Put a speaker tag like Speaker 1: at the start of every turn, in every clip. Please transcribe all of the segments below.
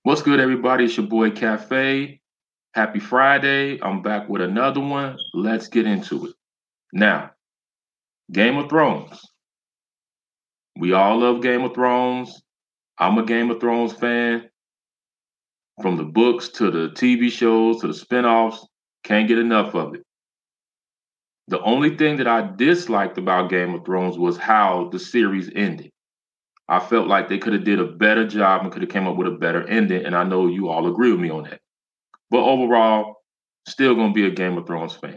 Speaker 1: What's good, everybody? It's your boy Cafe. Happy Friday. I'm back with another one. Let's get into it. Now, Game of Thrones. We all love Game of Thrones. I'm a Game of Thrones fan. From the books to the TV shows to the spinoffs, can't get enough of it. The only thing that I disliked about Game of Thrones was how the series ended. I felt like they could have did a better job and could have came up with a better ending, and I know you all agree with me on that. But overall, still gonna be a Game of Thrones fan.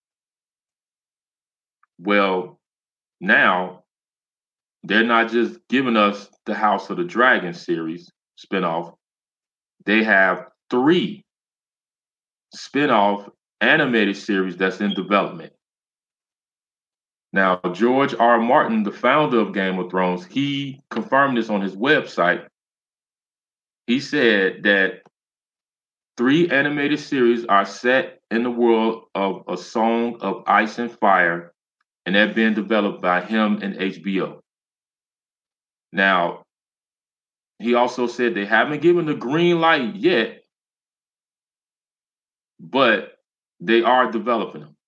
Speaker 1: Well, now they're not just giving us the House of the Dragon series spinoff. They have three spinoff animated series that's in development. Now, George R. R. Martin, the founder of Game of Thrones, he confirmed this on his website. He said that three animated series are set in the world of A Song of Ice and Fire, and they're being developed by him and HBO. Now, he also said they haven't given the green light yet, but they are developing them.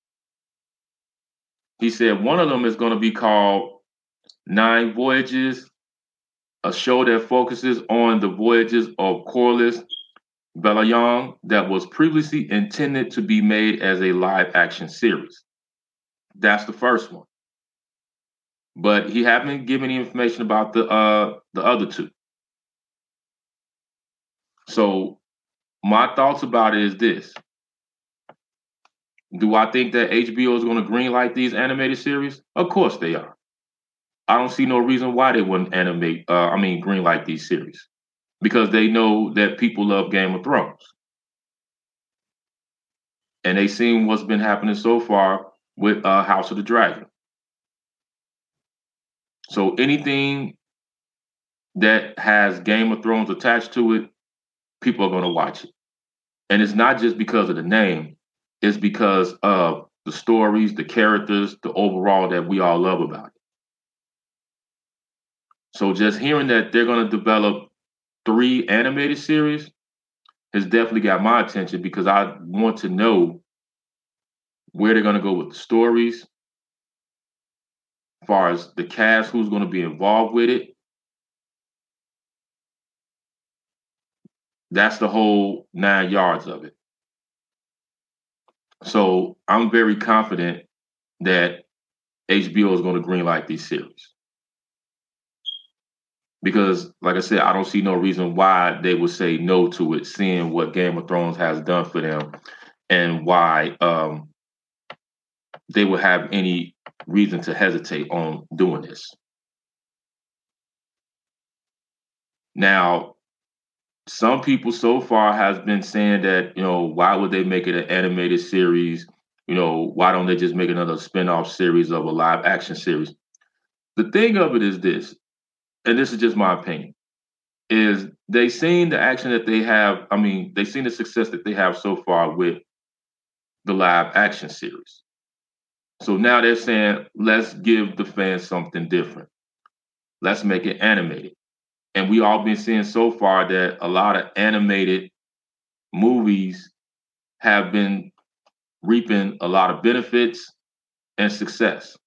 Speaker 1: He said one of them is going to be called Nine Voyages, a show that focuses on the voyages of Corlys Velaryon that was previously intended to be made as a live action series. That's the first one. But he haven't given any information about the other two. So my thoughts about it is this. Do I think that HBO is going to greenlight these animated series? Of course they are. I don't see no reason why they wouldn't greenlight these series because they know that people love Game of Thrones. And they seen what's been happening so far with House of the Dragon. So anything that has Game of Thrones attached to it, people are going to watch it. And it's not just because of the name, it's because of the stories, the characters, the overall that we all love about it. So just hearing that they're going to develop three animated series has definitely got my attention because I want to know where they're going to go with the stories, as far as the cast, who's going to be involved with it. That's the whole 9 yards of it. So I'm very confident that HBO is going to greenlight these series. Because, like I said, I don't see no reason why they would say no to it, seeing what Game of Thrones has done for them and why they would have any reason to hesitate on doing this. Now, some people so far has been saying that, why would they make it an animated series? Why don't they just make another spinoff series of a live action series? The thing of it is this, and this is just my opinion, is they seen the action that they have. They seen the success that they have so far with the live action series. So now they're saying, let's give the fans something different. Let's make it animated. And we all been seeing so far that a lot of animated movies have been reaping a lot of benefits and success.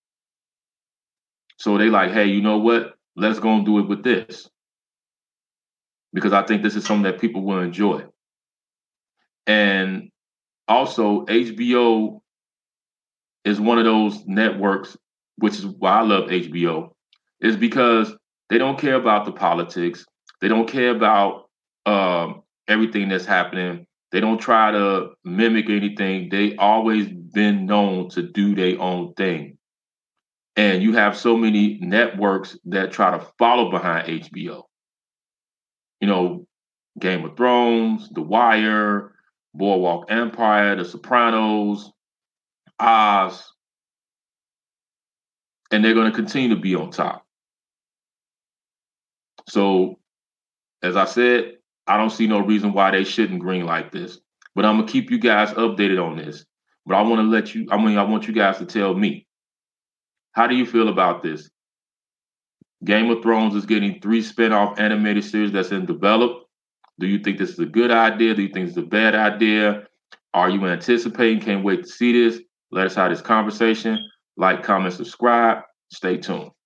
Speaker 1: So they like, hey, you know what? Let's go and do it with this. Because I think this is something that people will enjoy. And also, HBO is one of those networks, which is why I love HBO, is because they don't care about the politics. They don't care about everything that's happening. They don't try to mimic anything. They always been known to do their own thing. And you have so many networks that try to follow behind HBO. Game of Thrones, The Wire, Boardwalk Empire, The Sopranos, Oz, and they're going to continue to be on top. So, as I said, I don't see no reason why they shouldn't greenlight this. But I'm gonna keep you guys updated on this. But I want you guys to tell me, how do you feel about this? Game of Thrones is getting 3 spin-off animated series that's in develop. Do you think this is a good idea? Do you think it's a bad idea? Are you anticipating? Can't wait to see this. Let us have this conversation. Like, comment, subscribe. Stay tuned.